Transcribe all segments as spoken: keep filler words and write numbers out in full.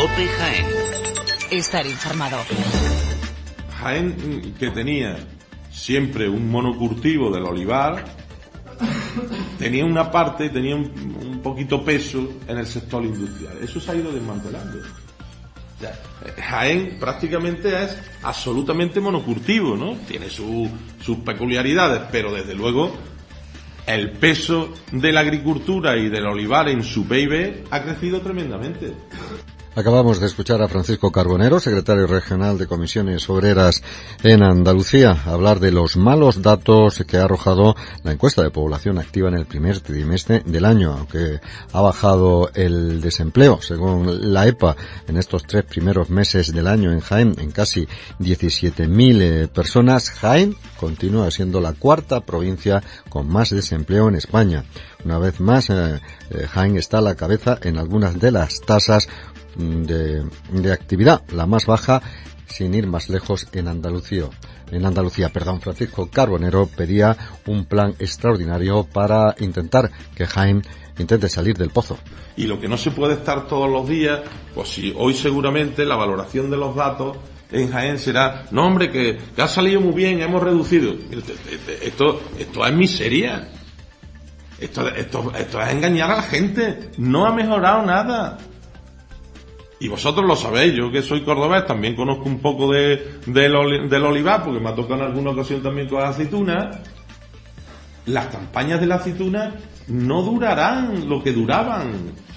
COPE Jaén. Estar informado. Jaén, que tenía siempre un monocultivo del olivar, tenía una parte, tenía un, un poquito peso en el sector industrial. Eso se ha ido desmantelando. O sea, Jaén prácticamente es absolutamente monocultivo, ¿no? Tiene su, sus peculiaridades, pero desde luego el peso de la agricultura y del olivar en su P I B ha crecido tremendamente. Acabamos de escuchar a Francisco Carbonero, secretario regional de Comisiones Obreras en Andalucía, hablar de los malos datos que ha arrojado la encuesta de población activa en el primer trimestre del año, aunque ha bajado el desempleo, según la EPA, en estos tres primeros meses del año en Jaén, en casi diecisiete mil eh, personas. Jaén continúa siendo la cuarta provincia con más desempleo en España. Una vez más, eh, eh, Jaén está a la cabeza en algunas de las tasas De, de actividad, la más baja, sin ir más lejos, en Andalucía. En Andalucía, perdón, Francisco Carbonero pedía un plan extraordinario para intentar que Jaén intente salir del pozo. Y lo que no se puede estar todos los días, pues si hoy seguramente la valoración de los datos en Jaén será, no hombre, que, que ha salido muy bien, hemos reducido. Esto, esto es miseria. Esto, esto, esto es engañar a la gente. No ha mejorado nada. Y vosotros lo sabéis, yo que soy cordobés también conozco un poco de, del, oli, del olivar, porque me ha tocado en alguna ocasión también con las aceitunas. Las campañas de la aceituna no durarán lo que duraban.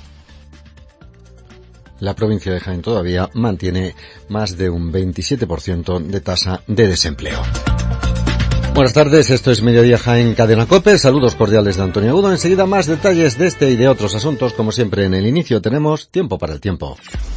La provincia de Jaén todavía mantiene más de un veintisiete por ciento de tasa de desempleo. Buenas tardes, esto es Mediodía Jaén Cadena COPE. Saludos cordiales de Antonio Agudo. Enseguida más detalles de este y de otros asuntos. Como siempre en el inicio tenemos tiempo para el tiempo.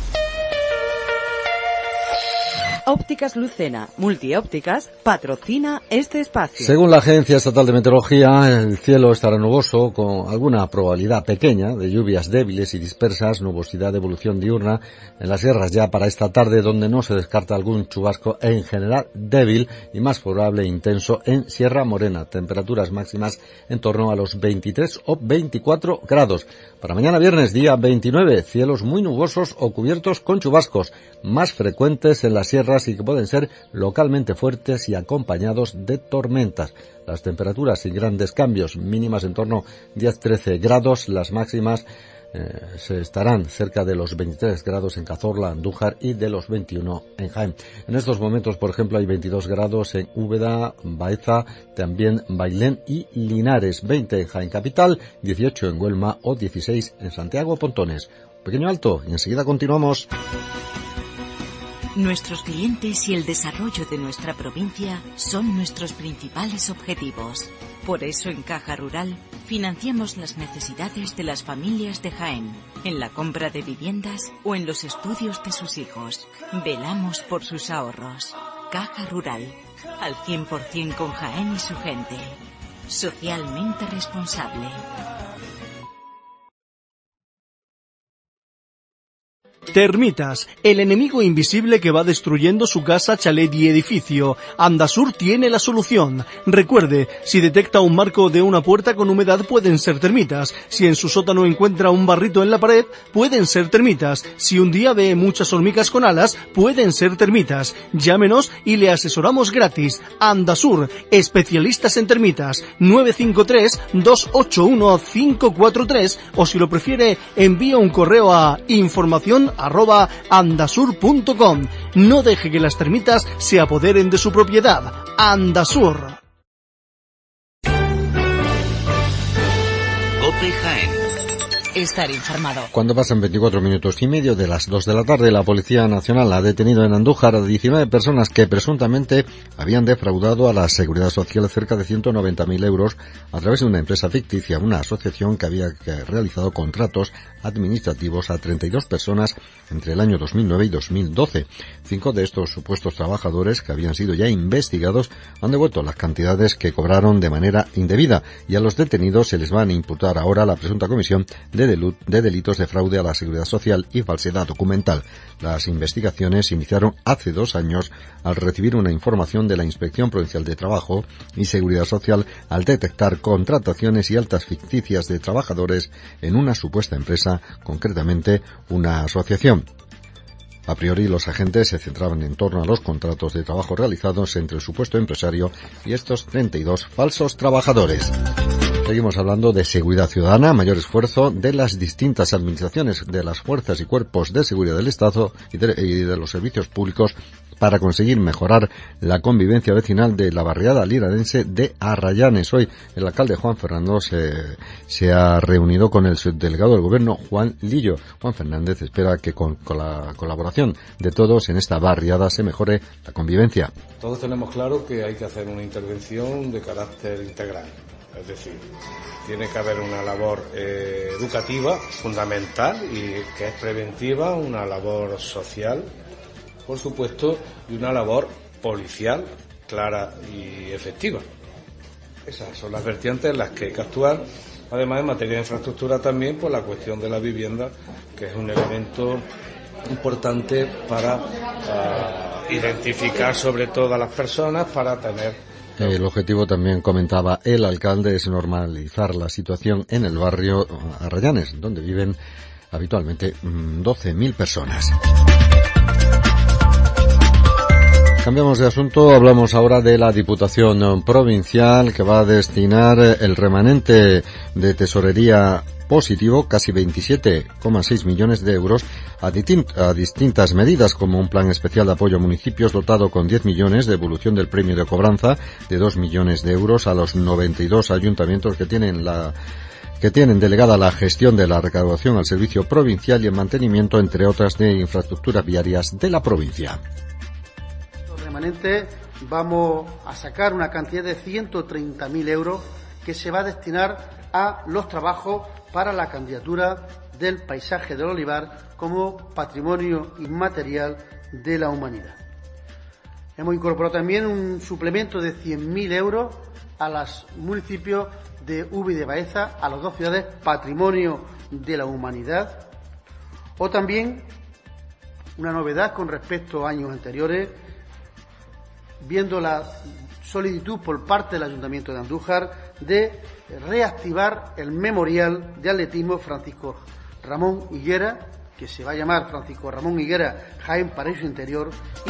Ópticas Lucena, multiópticas, patrocina este espacio. Según la Agencia Estatal de Meteorología, el cielo estará nuboso con alguna probabilidad pequeña de lluvias débiles y dispersas, nubosidad de evolución diurna en las sierras ya para esta tarde, donde no se descarta algún chubasco en general débil y más probable e intenso en Sierra Morena. Temperaturas máximas en torno a los veintitrés o veinticuatro grados. Para mañana viernes, día veintinueve, cielos muy nubosos o cubiertos con chubascos, más frecuentes en las sierras y que pueden ser localmente fuertes y acompañados de tormentas. Las temperaturas sin grandes cambios, mínimas en torno a diez a trece grados, las máximas eh, se estarán cerca de los veintitrés grados en Cazorla, Andújar y de los veintiuno en Jaén. En estos momentos, por ejemplo, hay veintidós grados en Úbeda, Baeza, también Bailén y Linares, veinte en Jaén Capital, dieciocho en Huelma o dieciséis en Santiago Pontones. Pequeño alto y enseguida continuamos. Nuestros clientes y el desarrollo de nuestra provincia son nuestros principales objetivos. Por eso en Caja Rural financiamos las necesidades de las familias de Jaén, en la compra de viviendas o en los estudios de sus hijos. Velamos por sus ahorros. Caja Rural, al cien por ciento con Jaén y su gente. Socialmente responsable. Termitas, el enemigo invisible que va destruyendo su casa, chalet y edificio. Andasur tiene la solución. Recuerde, si detecta un marco de una puerta con humedad pueden ser termitas. Si en su sótano encuentra un barrito en la pared, pueden ser termitas. Si un día ve muchas hormigas con alas, pueden ser termitas. Llámenos y le asesoramos gratis. Andasur, especialistas en termitas. nueve cinco tres, dos ocho uno, cinco cuatro tres o si lo prefiere, envía un correo a información arroba andasur punto com. No deje que las termitas se apoderen de su propiedad. Andasur. COPE Jaén. Estar informado. Cuando pasan veinticuatro minutos y medio de las dos de la tarde, la Policía Nacional ha detenido en Andújar a diecinueve personas que presuntamente habían defraudado a la Seguridad Social cerca de ciento noventa mil euros a través de una empresa ficticia, una asociación que había realizado contratos administrativos a treinta y dos personas entre el año dos mil nueve y dos mil doce. Cinco de estos supuestos trabajadores, que habían sido ya investigados, han devuelto las cantidades que cobraron de manera indebida y a los detenidos se les van a imputar ahora la presunta comisión de de delitos de fraude a la Seguridad Social y falsedad documental. Las investigaciones se iniciaron hace dos años al recibir una información de la Inspección Provincial de Trabajo y Seguridad Social al detectar contrataciones y altas ficticias de trabajadores en una supuesta empresa, concretamente una asociación. A priori, los agentes se centraban en torno a los contratos de trabajo realizados entre el supuesto empresario y estos treinta y dos falsos trabajadores. Seguimos hablando de seguridad ciudadana, mayor esfuerzo de las distintas administraciones, de las fuerzas y cuerpos de seguridad del Estado y de, y de los servicios públicos para conseguir mejorar la convivencia vecinal de la barriada linarense de Arrayanes. Hoy el alcalde Juan Fernando se, se ha reunido con el subdelegado del gobierno, Juan Lillo. Juan Fernández espera que con, con la colaboración de todos en esta barriada se mejore la convivencia. Todos tenemos claro que hay que hacer una intervención de carácter integral. Es decir, tiene que haber una labor eh, educativa fundamental y que es preventiva, una labor social, por supuesto, y una labor policial clara y efectiva. Esas son las vertientes en las que hay que actuar. Además, en materia de infraestructura también, pues la cuestión de la vivienda, que es un elemento importante para uh, identificar sobre todo a las personas, para tener... El objetivo, también comentaba el alcalde, es normalizar la situación en el barrio Arrayanes, donde viven habitualmente doce mil personas. Cambiamos de asunto, hablamos ahora de la Diputación Provincial, que va a destinar el remanente de tesorería positivo, casi veintisiete coma seis millones de euros, a, a distintas medidas, como un plan especial de apoyo a municipios dotado con diez millones, de devolución del premio de cobranza de dos millones de euros a los noventa y dos ayuntamientos que tienen la que tienen delegada la gestión de la recaudación al servicio provincial y el mantenimiento, entre otras, de infraestructuras viarias de la provincia. Remanente, vamos a sacar una cantidad de ciento treinta mil euros que se va a destinar a los trabajos para la candidatura del paisaje del olivar como patrimonio inmaterial de la humanidad. Hemos incorporado también un suplemento de cien mil euros a los municipios de Úbeda y de Baeza, a las dos ciudades patrimonio de la humanidad. O también una novedad con respecto a años anteriores, viendo la solicitud por parte del Ayuntamiento de Andújar de reactivar el memorial de atletismo Francisco Ramón Higuera, que se va a llamar Francisco Ramón Higuera Jaén Paraíso Interior.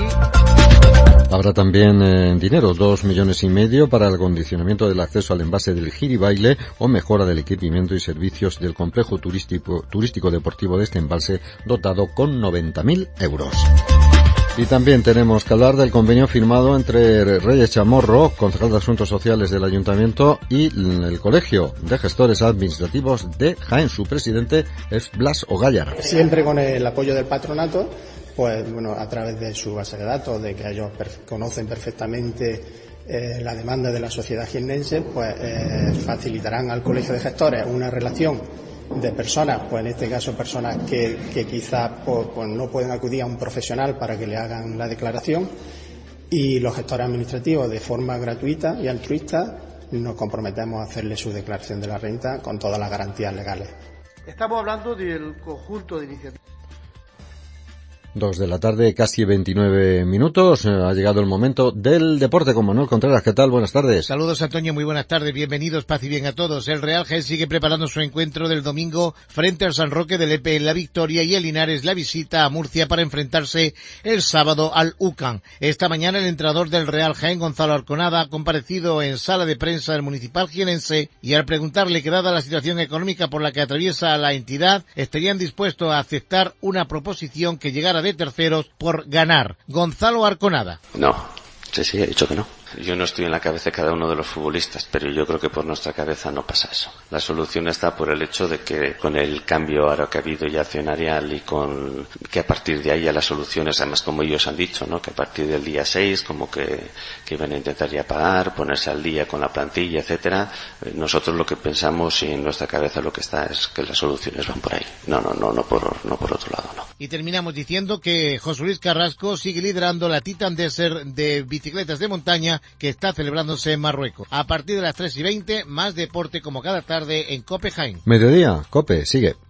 Y habrá también eh, dinero, dos millones y medio para el acondicionamiento del acceso al envase del Giribaile o mejora del equipamiento y servicios del complejo turístico, turístico deportivo de este embalse, dotado con noventa mil euros. Y también tenemos que hablar del convenio firmado entre Reyes Chamorro, concejal de Asuntos Sociales del Ayuntamiento, y el Colegio de Gestores Administrativos de Jaén. Su presidente es Blas Ogallar. Siempre con el apoyo del patronato, pues bueno, a través de su base de datos, de que ellos perf- conocen perfectamente eh, la demanda de la sociedad jiennense, pues eh, facilitarán al Colegio de Gestores una relación de personas, pues en este caso personas que, que quizás pues, pues no pueden acudir a un profesional para que le hagan la declaración, y los gestores administrativos, de forma gratuita y altruista, nos comprometemos a hacerle su declaración de la renta con todas las garantías legales. estamos hablando del conjunto de iniciativas. Dos de la tarde, casi veintinueve minutos. Ha llegado el momento del deporte con Manuel Contreras. ¿Qué tal? Buenas tardes. Saludos, Antonio. Muy buenas tardes. Bienvenidos, paz y bien a todos. El Real Jaén sigue preparando su encuentro del domingo frente al San Roque de Lepe en la victoria, y el Linares la visita a Murcia para enfrentarse el sábado al U C A M. Esta mañana el entrenador del Real Jaén, Gonzalo Arconada, ha comparecido en sala de prensa del Municipal jienense, y al preguntarle que, dada la situación económica por la que atraviesa la entidad, estarían dispuestos a aceptar una proposición que llegara de terceros por ganar. Gonzalo Arconada. No, sí, sí, he dicho que no. Yo no estoy en la cabeza de cada uno de los futbolistas, pero yo creo que por nuestra cabeza no pasa eso. La solución está por el hecho de que con el cambio ahora que ha habido ya accionarial, y con que a partir de ahí ya las soluciones, además como ellos han dicho, ¿no? Que a partir del día seis como que, que iban a intentar ya pagar, ponerse al día con la plantilla, etcétera. Nosotros lo que pensamos y en nuestra cabeza lo que está es que las soluciones van por ahí. No, no, no, no por, no por otro lado, no. Y terminamos diciendo que José Luis Carrasco sigue liderando la Titan Desert de bicicletas de montaña, que está celebrándose en Marruecos. A partir de las tres y veinte, más deporte como cada tarde en COPE Jaén. Mediodía, COPE, sigue.